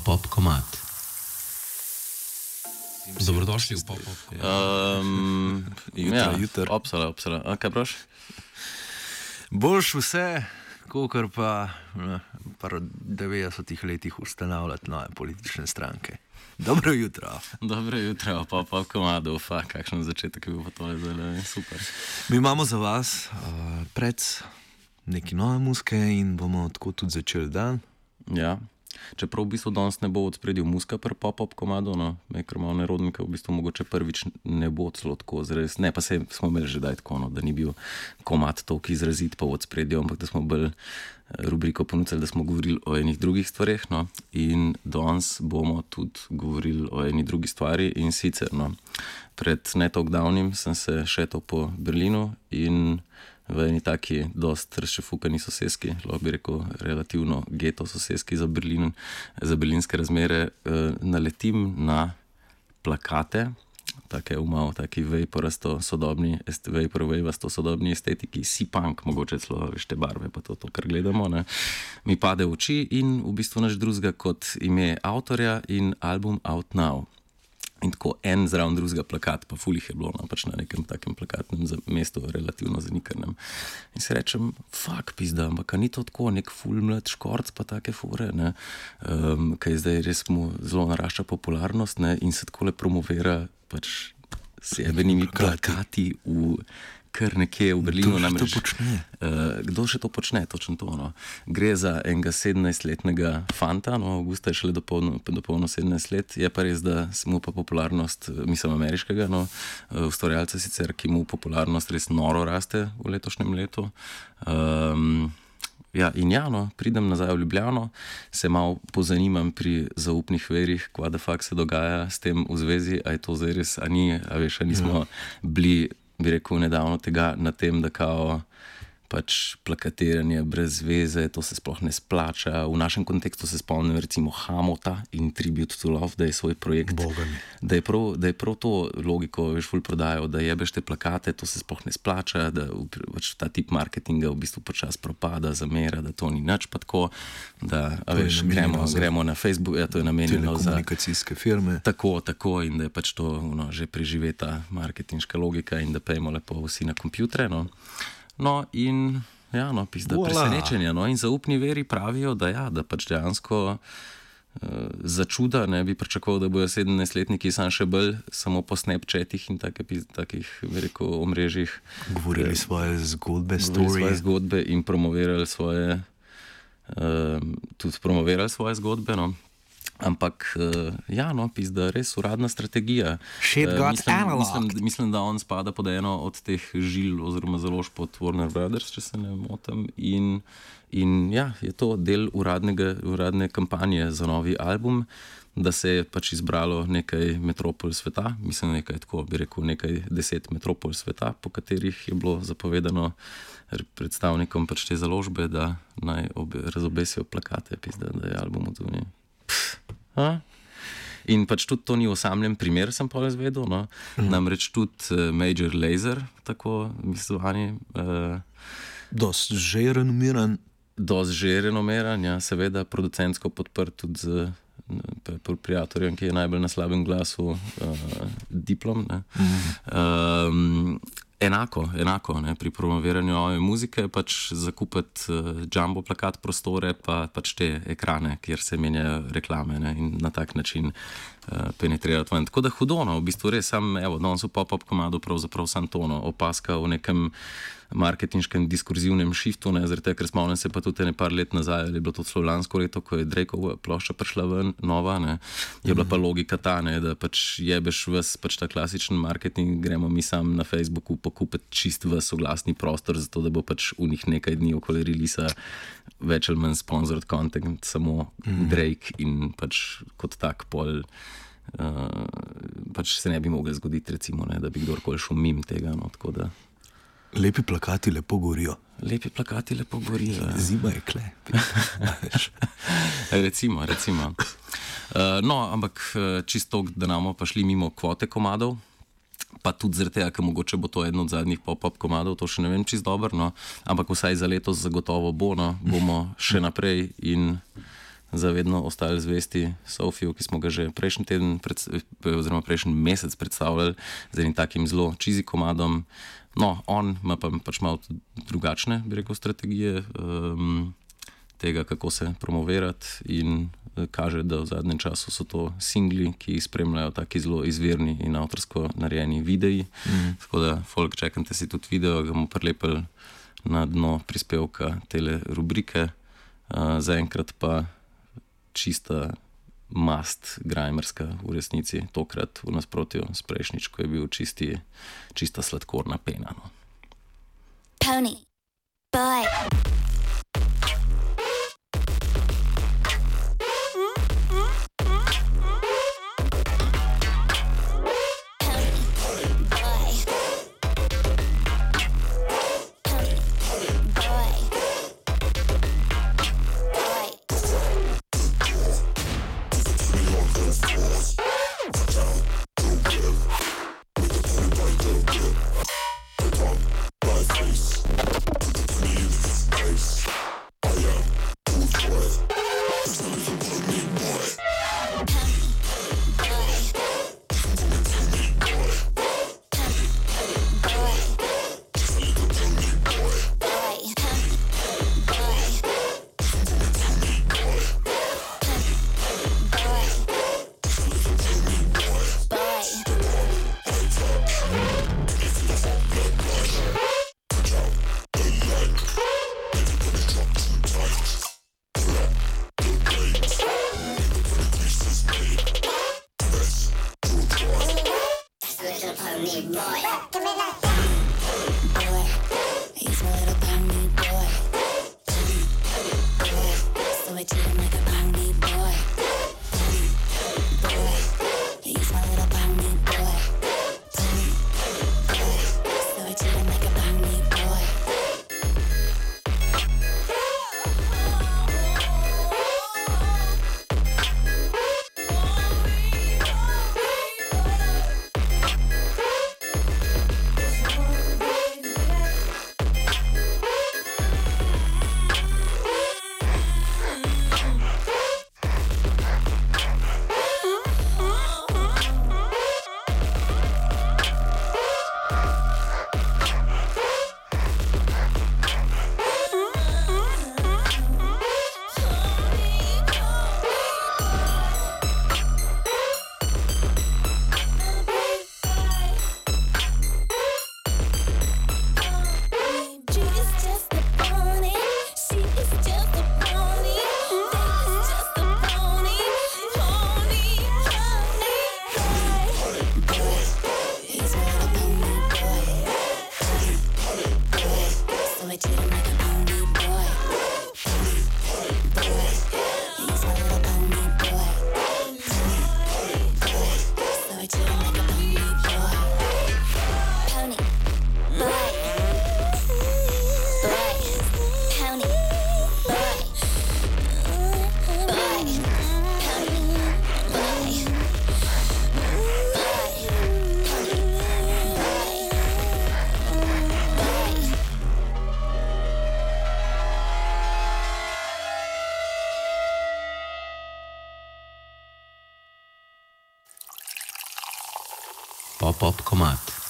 pop komad. Dobrodošli v pop. Jutro. Opsala. Kaj praviš? Boljš vse, kakor pa v 90-ih letih ustanavljati nove politične stranke. Dobro jutro. Dobro jutro, pop komadu. Kakšen začetek je bil pa tole zelo super. Mi imamo za vas pred neki nove muzike in bomo tako tudi začeli dan. Ja. Čeprav v bistvu danes ne bo odspredil muzika pri pop komadu, no, ker malo nerodnika, v bistvu mogoče prvič ne bo celo tako zres. Ne, pa se smo imeli že daj tako, no, da ni bil komad toliko izrazit pa v odspredju, ampak da smo bolj rubriko ponudili, da smo govorili o enih drugih stvareh, no, in danes bomo tudi govorili o eni drugi stvari in sicer, no, pred ne toliko davnim sem se šetal po Berlinu in v eni taki dost razšefukani soseski, lahko bi rekel relativno geto soseski za Berlin, za berlinske razmere, naletim na plakate, taki vaporasto sodobni estetiki, si-punk, mogoče celo te barve, pa to, kar gledamo, ne, mi pade v oči in v bistvu nič drugega kot ime avtorja in album Out Now. In tako en zraven drugega plakat, pa fulih je bilo, no, pač na nekem takem plakatnem mestu, relativno zanikrnem. In se rečem, pizda, ampak ni to tako, nek ful mlad škorc, pa take fure, ne, kaj zdaj res mu zelo narašča popularnost, ne, in se takole promovira pač s jebenimi plakati v kar nekje v Berlinu. Kdo še to počne? Kdo še to počne, točno to, no. Gre za enega 17-letnega fanta, no, Augusta je šele dopolnil 17 let, je pa res, da mu pa popularnost, mislim ameriškega, no, ustvarjalca sicer, ki mu popularnost res noro raste v letošnjem letu. Pridem nazaj v Ljubljano, se malo pozanimam pri zaupnih verih, kva da fakt se dogaja s tem v zvezi, a je to zdaj res, a ni, a veš, a nismo bili, bi rekel, nedavno tega na tem, da kao pač plakatiranje brez veze, to se sploh ne splača. V našem kontekstu se spomnim recimo Hamota in Tribute to Love, da je svoj projekt, da je prav to logiko, veš, ful prodajo, da jebeš te plakate, to se sploh ne splača, da pač ta tip marketinga v bistvu počas propada, zamera, da to ni nič pa tako, da veš, gremo na Facebook, ja, to je namenjeno za telekomunikacijske firme. Tako, in da je pač to že preživeta marketinška logika in da pejmo lepo vsi na kompjutre, no. No, in pizda presenečenja, no, in zaupni veri pravijo, da pač dejansko začuda, ne bi pričakoval, da bojo 17-letniki še bolj samo po Snapchatih in takih, bi rekel, omrežjih govorili svoje zgodbe in promovirali svoje zgodbe, no. Ampak, pizda, res uradna strategija. Mislim, da on spada pod eno od teh žil oziroma založb pod Warner Brothers, če se ne motim. In je to del uradne kampanje za novi album, da se je pač izbralo nekaj metropol sveta, mislim nekaj tako, bi rekel, nekaj 10 metropol sveta, po katerih je bilo zapovedano predstavnikom pač te založbe, da naj razobesijo plakate, pizda, da je album odzunje. In pač tudi to ni osamljen primer, sem pa izvedel, no. Namreč tudi Major Lazer, tako mislovani. Dost že renomiran, ja, seveda producentsko podprt tudi z prijateljem, ki je najbolj na slabem glasu, Diplom, ne. Enako, ne, pri promoviranju nove muzike, pač zakupiti jumbo plakat prostore, pa pač te ekrane, kjer se menjajo reklame, ne, in na tak način penetrirati ven. Tako da hudo, no, v bistvu res danes v pop komadu pravzaprav sam to, no, opaska v nekem marketinškem diskurzivnem shiftu, ne, zaradi tega, ker spomnim se pa tudi nekaj let nazaj, ali je bilo to celo lansko leto, ko je Drakeova plošča prišla ven, nova, ne, je bila pa logika ta, ne, da pač jebeš ves pač ta klasičen marketing, gremo mi sam na Facebooku pokupiti čist ves oglasni prostor, zato da bo pač v njih nekaj dni okoli releasa več ali manj sponsored content, samo Drake in pač kot tak pol pač se ne bi mogel zgoditi, recimo, ne, da bi kdorkoli šel mimo tega, no, tako da. Lepi plakati lepo gorijo. Zima je kle. Recimo. Ampak čisto, da namo pa šli mimo kvote komadov, pa tudi zaradi tega, ker mogoče bo to eno od zadnjih pop komadov, to še ne vem čisto dobro, no, ampak vsaj za letos zagotovo bo, no, bomo še naprej in zavedno ostali zvesti Sofiju, ki smo ga že prejšnji teden, oziroma prejšnji mesec predstavljali z enim takim zelo cheesy komadom. No, on ima pa pač malo drugačne, bi rekel, strategije tega, kako se promovirati, in kaže, da v zadnjem času so to singli, ki jih spremljajo taki zelo izvirni in avtorsko narejeni videi. Tako da, folk, čakajte si tudi video, ga bomo prilepili na dno prispevka tele rubrike. Zaenkrat pa čista mast grimerska v resnici, tokrat v nasprotju s prejšnjič, ko je bil čista sladkorna pena. No. Pony boy. Pop komad.